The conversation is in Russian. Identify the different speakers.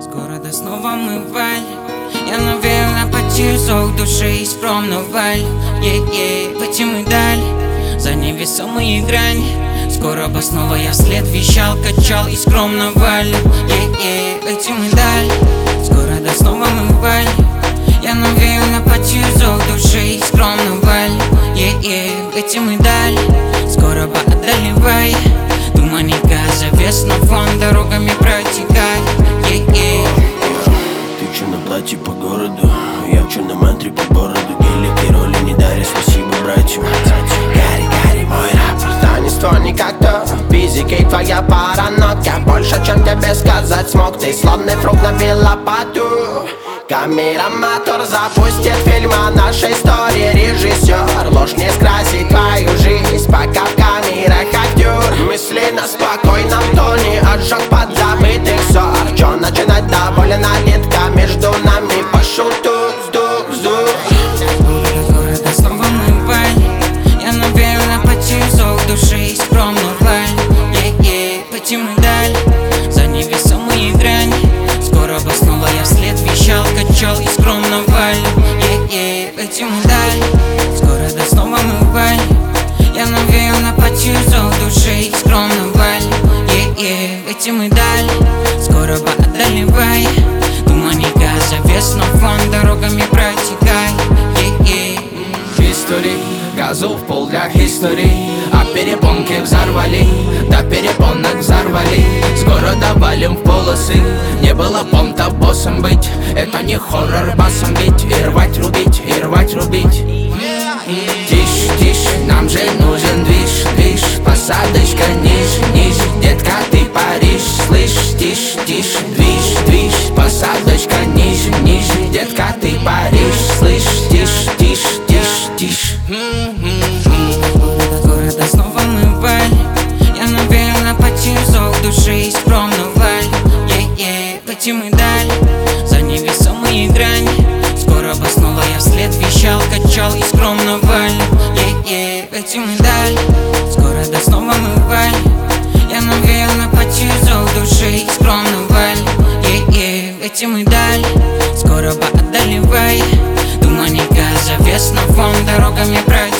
Speaker 1: С города снова мы валим. Я, наверное, потерял зов души и скромно валим. Потем мы дали за невесомые грани. Скоро бы снова я вслед вещал, качал и скромно валим. Потем мы дали. С города снова мы валим. Я, наверное, потерял зов души и скромно валим. Потем мы дали. Скоро бы одолевай туманника завес на фон дорогами протекай.
Speaker 2: Ты чё на платье по городу? Я чё на мантре по бороду? Гелики роли не даря, спасибо братьям.
Speaker 3: Гарри, мой рэп, таинство никогда. Физика и твоя паранойя больше, чем тебе сказать смог. Ты словно фрукт на велопаду. Камера, мотор запустит фильм о нашей истории. Режиссер, ложь не скрасит твою жизнь, пока в камерах актер. Мысли на спокойном тоне, ожог подзабытых ссор. Чё начинать, доволен обидка между нами, пошуту, вздух.
Speaker 1: Города снова мы валим. Я, наверное, потерял зов души и скромно валим. Потем мы дали за невесомые грани. Скоро бы снова я вслед вещал, качал и скромно валим. Потем мы дали. Скоро да снова мы валим. Я, наверное, потерял зов души и скромно валим. Потем мы дали. Скоро бы одолевай туманника завес на фон дорогами протекай.
Speaker 4: Истории, газу в пол для истории. А перепонки взорвали, до перепонок взорвали. С города валим в полосы. Не было понта боссом быть. Это не хоррор басом бить. И рвать, рубить, и рвать, рубить. Тише, нам же нужен движ. Посадочка ниже. Детка, ты Париж, слышь, тише, движ. Посадочка ниже. Детка, ты Париж, слышь, тише.
Speaker 1: Города снова мы валим. Я, наверное, потерял зов души и скромно валим. Потем мы дали за невесомые грани. Скоро бы снова я вслед вещал, качал и скромно валим. Потем мы дали. Скоро да снова мы валим. Я, наверное, потерял зов души и скромно валим. Потем мы дали. Скоро бы одолевай туманника завес на фон дорогами пройти.